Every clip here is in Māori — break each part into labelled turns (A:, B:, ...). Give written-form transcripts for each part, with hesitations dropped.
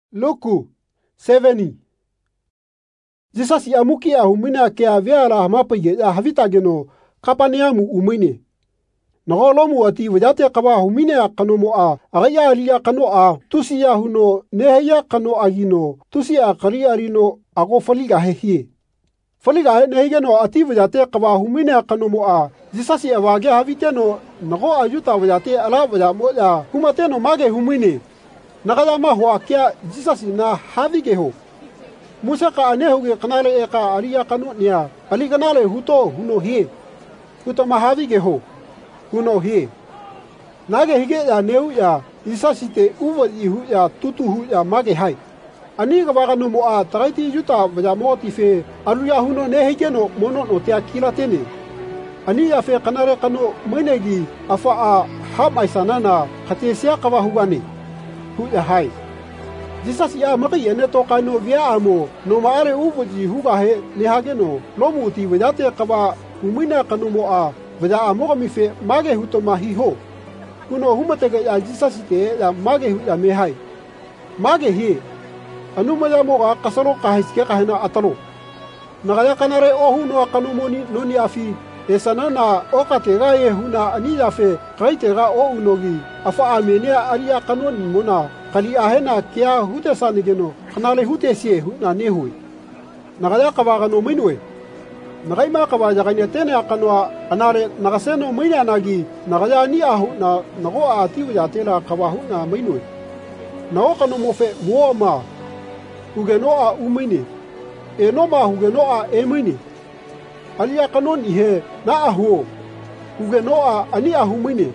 A: Luku 7. Jesus ya muki ya humina kea veala hamapige ya havitageno Kapaneamu umine. Nagolomu ati wajate kaba humine ya kanomo a agaya alia kano a tusi ya huno neheya kano agino tusi ya kari arino ago faliga hehie. Faliga he nehigeno ati wajate kaba humine ya kanomo a Jesus ya wage haviteno nago ayuta wajate ala wajamo ya humateno mage humine. Nakayama hoa kia Jesus na havige ho. Musa ka anehuge kanale eka alia kanu niya ali kanale huto huno hie. Huto mahavige ho. Huno hie. Nage hige ya neu ya Jesus te uwa ihu ya tutu hu ya mage hai. Ani ka baka no mo a taraiti yuta wajamo tife alu ya huno ne hige no mono no te akila tene. Ani ya fe kanare kanu menegi afa a hamai sanana katesia kawa hugane. Huya hai. Jesus ya maki ene to kano via amo no maare uvuji huga he nehageno lomu ti wajate kaba humina kanu mo a waja amo kamife mage huto mahi ho. Kuno humatege ya Jesus te ya mage hu ya mehai. Mage hi. Anu maja mo ka kasaro kahiske kahena atalo. Nagaya kanare ohu no kanu moni noni afi esanana okatega ye huna ani yafe kaitega o unogi afa amenia aria kanon mona kali ahena kia hute sanigeno kanale hute sie huna nehui nagaya kabaga no minwe nagai ma kabaja kanya tene akanwa anare nagaseno mina nagi nagaya ni ahu na nago ati uja tela kabahu na minwe nao kanu mofe muoma ugeno a umini enoma hugeno a emini alia kanon ihe na ahu ugenoa ani ahu mine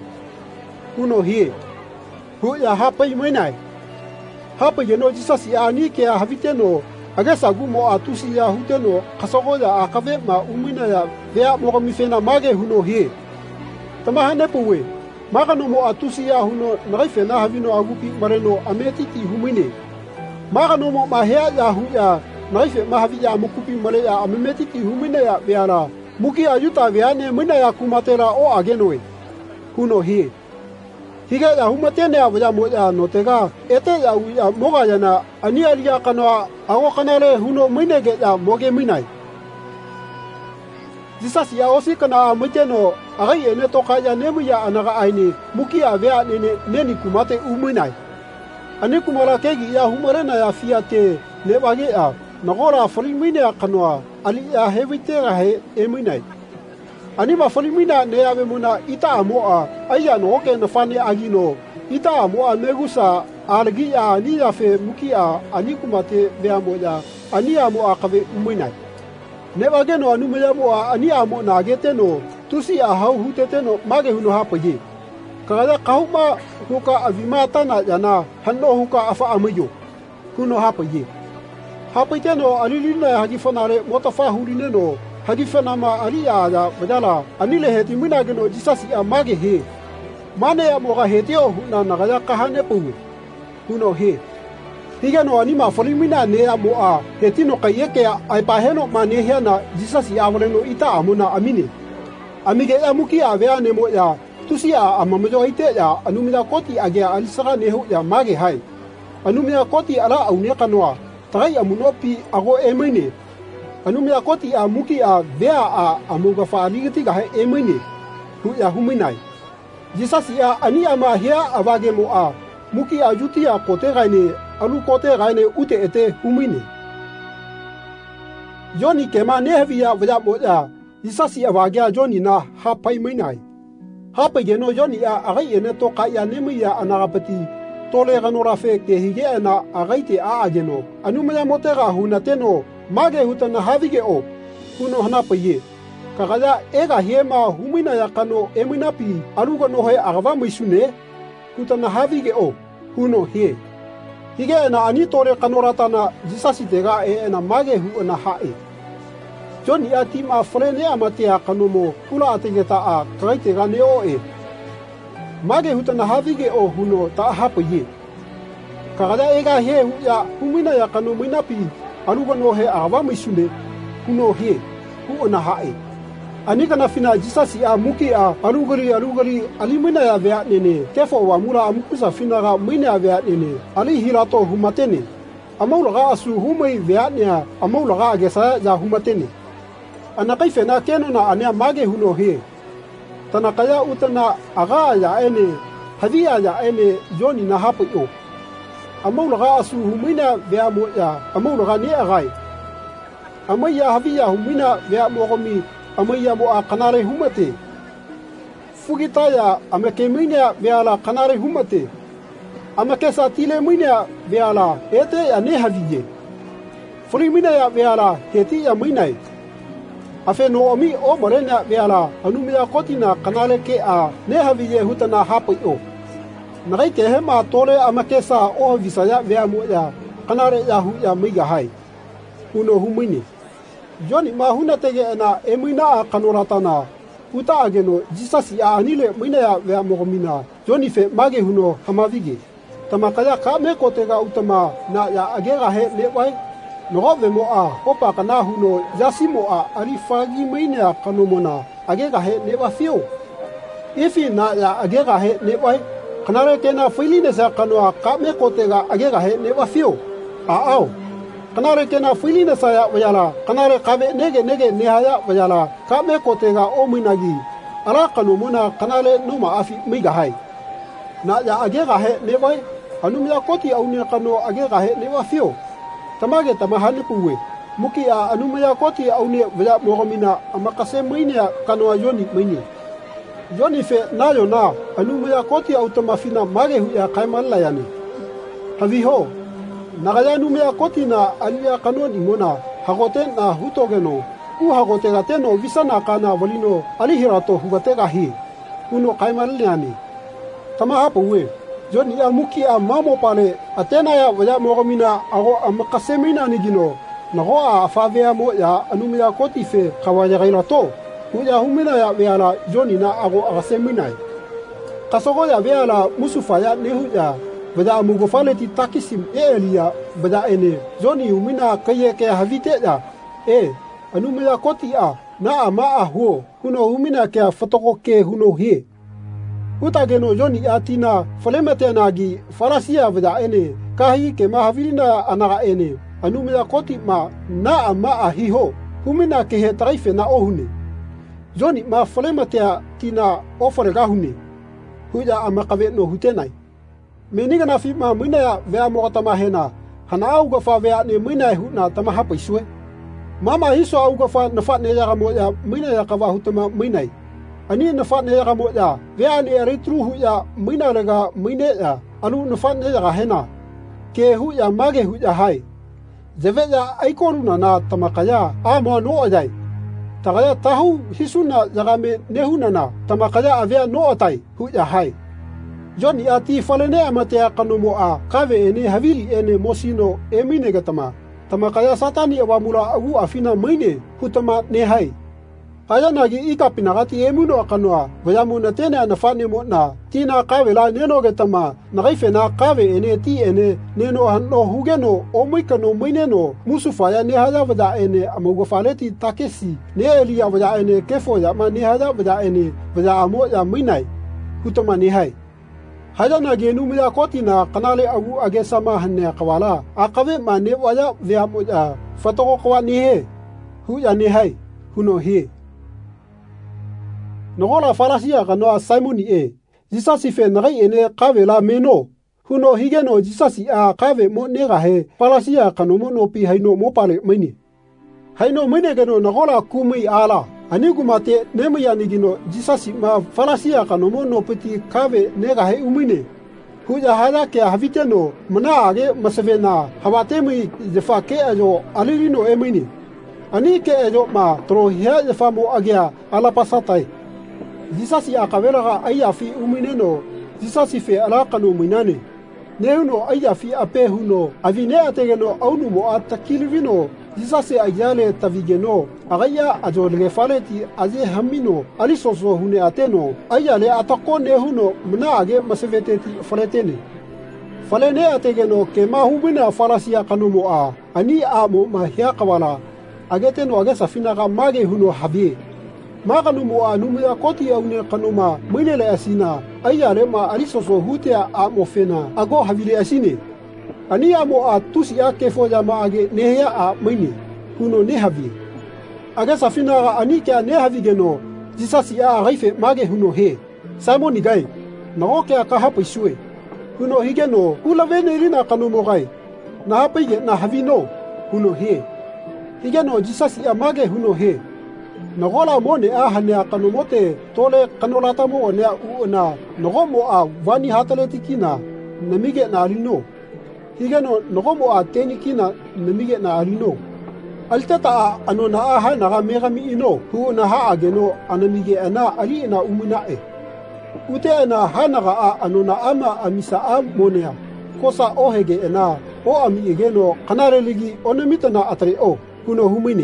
A: uno hie hu ya hapa imenai hapa yeno Jesus ya ani ke haviteno agesa gumo atusi ya huteno kasogo ya akave ma umina ya vea mo mifena mage huno hie tamahane puwe magano mo atusi ya huno naifena havino agupi mareno ametiti humine magano mo mahea ya hu ya naife mahavia mukupi male ya ametiti humine ya veara muki ayuta veane mina ya kumatera o agenoe huno hie hige ya humatene ya waja mo ya notega ete ya moga yana ani alia kana ago kanale huno minege ya moge minai Jesus ya osi kana miteno agai ene toka ya nemu ya anaga aini muki ya vea neni kumate uminai ani kumara kegi ya humarena ya fiate nebage ya nagora folimine ya kanwa ali ya hevitera he eminai ani ma folimina ne ave muna ita amoa aya no ke na fani agino ita amoa megusa algi ya ni ya fe mukia ani kumate be amoja ani amoa kave uminai ne bage no anu meja moa ani amo na geteno tusi a hau huteteno mage huno hapaje kaga kauma huka avimata na jana hanno huka afa amayo huno hapaje hapiteno alilina hagifanare motafa hulineno hagifana ma aria ya badala anile heti minageno Jesus ya mage he mane ya moga hetio huna nagaya kahane puwe huno he higeno anima folimina ne ya moa hetino kayeke ai paheno mane hena Jesus ya voleno ita amuna amine amige ya muki avea ne mo ya tusi ya amamojo ite ya anumida koti agea alisara nehu ya mage hai anumida koti ala aunia kanwa tagai amunopi ago emine anumia koti a muki a vea a amuga faligiti ga emine hu ya huminai Jesus ya ani ama hia avage mo a muki a juti a kote gaine alu kote gaine ute ete humine Joni kema nehvia vya boja Jesus ya avage Joni na hapai minai hapai geno Joni a agai ene to ka ya nemi ya anagapati tole ganora fe ke hige na agaite a ageno anumia motega hunateno mage hutana havige o kuno hanapaye kagaja ega hema humina ya kano eminapi alugo no he agava misune hutana havige o kuno he hige na ani tole kanoratana Jesus tega na mage hu na hae Joni atima frene amatia kanomo kula ategeta a kaitega neo mage hutana havige o huno ta hapaye kagaja ega he ya humina ya kano minapi alugo no he awa misune kuno he hu ona hae ani kana fina Jesus ya muki a alugari alimina ya vea nene kefo wa mura amukusa fina ga mina ya vea nene ali hirato humatene amaulaga asu humai veania amaulaga agesa ja humatene anakai fena kenona ania mage huno he tanakaya utana aga ya ene hadia ya ene Joni na hapo yo amaulaga asu humina veamo ya amaulaga ni agai amaya havia humina veamo gomi amaya mo akanare humate fugitaya amekemina veala kanare humate amakesa tile mina veala ete ya ne havie fulimina ya veala heti ya minai afe no omi o morena veala anumia kotina kanale ke a ne havie hutana hapo yo nagai ke hema tole amakesa o visaya veamo ya kanare ya hu ya miga hai uno humini Joni ma hunatege na emina kanoratana uta ageno Jesus ya anile mina ya veamo mina Joni fe mage huno hamavige tamakaya ka me kotega utama na ya agera he lewai no vemo a opa kana huno yasimo a arifagi mina kanomona agera he lewa fio ifi na ya agera he lewai kanare kena filine sa kanoa ka me kotega agera he lewa fio a au kanare kena filine sa ya wayala kanare kabe nege nehaya wayala ka me kotega o minagi ala kanomona kanale numa afi miga hai na ya agera he lewai anumia koti aunia kano agera he lewa fio tamage tamahani puwe muki a anumia koti aunia vya moromina amakase minia kano Joni mini Joni fe nayo na anumia koti automafina mage hu ya kaimalla yani haviho nagaya anumia koti na alia kano dimona hagote na hutogeno u hagote gateno visana kana volino alihirato hugatega hi uno kaimalla yani tamaha puwe Joni amuki amamo pale atena ya waya moromina ago amakasemina nigino nago a favea mo ya anumia koti fe kawaya gairato uya humina ya veala Joni na ago agasemina kasogo ya veala musufa ya nehu ya wada amugo faleti takisim elia bada ene Joni humina kaye ke havite ya anumia koti a na ama aho huno humina ke fotoko ke huno he utageno Joni atina folemete nagi farasia vada ene kahi ke mahavilina anaga ene anumia koti ma na ama ahiho humina ke he traife na ohune Joni ma folemete tina oforega hune huja amakabe no hutenai meniga na fi ma mina ya vea mogata hena hana auga fa vea ne mina huna tama hapa iswe mama hiso auga fa nafa ne ya mo ya mina ya kawa hutama minai ani nafa ne ya mo ya vea ne retru hu ya mina lega mine ya anu nafa ne ya hena ke hu ya mage hu ya hai jeve ya aikoruna na tamakaya amo no ajai tagaya tahu hisuna jagame nehuna na tamakaya avea no otai hu ya hai Joni ati falene amate kanomo a kave ene havili ene mosino emine gatama tamakaya satani awamula agu afina mine hutama ne hai aya nagi ikapinagati emuno kanoa vayamuna tene anafane mo na tina kave la neno gatama nagaife na kave ene ti ene neno hanno hugeno omoikano mineno musufaya ne haya vada ene amugo faleti takesi ne elia vada ene kefo ya ma ne haya vada ene vada amo ya minai hutama ne hai haya nagi numia kotina kanale agu agesama hanne kawala akabe mane waya veamo ya fatoko kwa ni he hu ya ne hai huno he nogola falasia kanoa Simoni jisasi fe nagai ene kave la meno huno higeno jisasi a kave mo nega he falasia kanomo no pi haino mo pale mini haino mine geno nogola kumi ala anigumate nemya nigino jisasi ma falasia kanomo no peti kave nega he umine huja hada ke haviteno mana age masevena hawatemi jefa ke ajo alirino emini ani ke ajo ma tro hia jefa mo agia ala pasatai jisasi akaveraga ayafi umineno jisasi fe alaqanu minane neuno ayafi ape huno avine ategeno aunu mo atakilvino jisasi ajale tavigeno agaya ajolge faleti aje hamino alisoso hune ateno ayale atakone huno mnaage maseveteti faletene falene ategeno ke mahubina falasia kanumo a ani amo mahia kawala ageteno agesa finaga mage huno habie maganumo anumia koti aune kanuma minele asina ayale ma alisoso hutea amofena ago havile asine Ani amo a tusi a kefo jama age nehia a maini. Huno nehavi. Age safina ani kia nehavi geno. Jisasi a raife mage huno he. Simon igai. Nao kia kahapa isue. Huno higeno hula vene irina kanomo gai. Na hapaige na havino. Huno he. Higeno jisasi a mage huno he. Nagola mone a hane kanomote tole kanolata mo ne una nogomo a vani hataletikina namige na alino. Higeno nogomo a tenikina namige na alino. Altata anona a ha na mega mi ino hu na ha ageno anamige ana ali na umuna e. Ute na hanaga a anona ama amisa a monea. Kosa ohege ena o ami egeno kanareligi onemita na atare o kuno humine.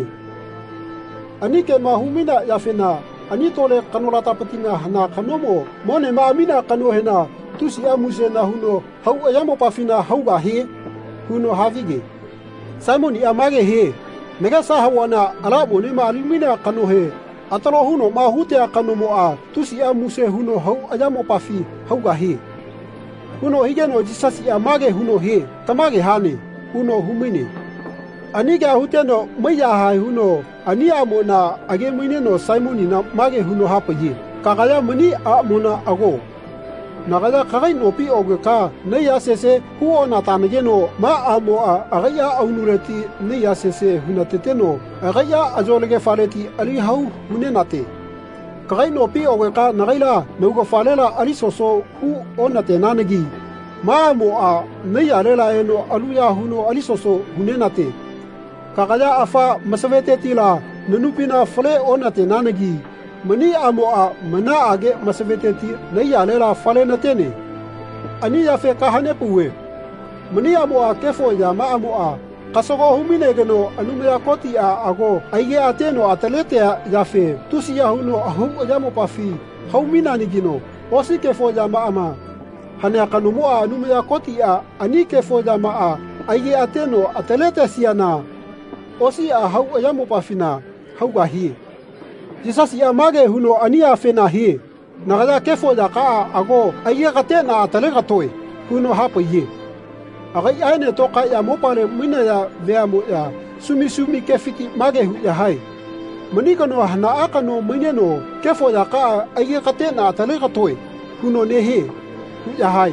A: Anike ma humina yafena anitole kanolata patina hana kanomo mone ma amina kanohena tusi amuse na huno hau ayamo pafina hauga he huno havige. Simon amage he mega sahawana alabo ne ma alimina kanohe atalo huno ma hute kanomo a tusi amuse huno hau ayamo pafi hauga he. Huno higeno jisasi amage huno he tamage hane huno humine. Aniga huteno maya hai huno ani amona age muine no Simon na mage huno hapaye kagaya mani a mona ago nagada kagai no pi ogeka ne ya sese huo na tamage no ma amo a agaya aunureti ne ya sese hunateteno agaya ajolege faleti ali hau munenate kagai no pi ogeka nagaila nugo falela ali soso hu onate nanagi ma amo a ne ya lela eno aluya huno ali soso hunenate Kagaya afa masavete tila nanupina fale onate nanagi mani amo a mana age masavete ti naya lela fale natene ani yafe kahane puwe mani amo a kefo ya ma amo a kasogo humine geno anumya koti a ago aige ateno atalete yafe tusi ya huno ahum yamo pafi haumina nigino osi kefo ya ma ama hane akanumo a anumya koti a ani kefo ya ma a aige ateno atalete siana Osi a hau ayamo pafina hauga hi. Jisasi a mage huno ania fena hi. Nagada kefo da ka ago aye katena atalega toy. Huno hapa ye. Agai aine toka ya mopale mina ya veamo ya sumi kefiti mage hu ya hai. Manika no hana aka no mineno kefo da ka aye katena atalega toy. Huno nehe hu ya hai.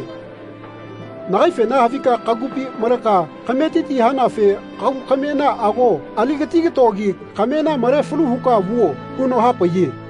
A: Nagai fena havika kagupi maraka kametiti hana fe kamena ago aligati togi kamena mare fulu huka vuo kuno hapa ye